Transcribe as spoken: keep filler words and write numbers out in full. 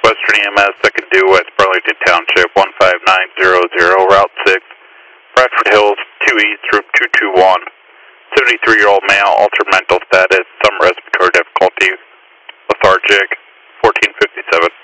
Western E M S, second due West Burlington Township, one five nine zero zero, Route six, Bradford Hills, two East, Route two two one. seventy-three-year-old male, altered mental status, some respiratory difficulties, lethargic, fourteen fifty-seven.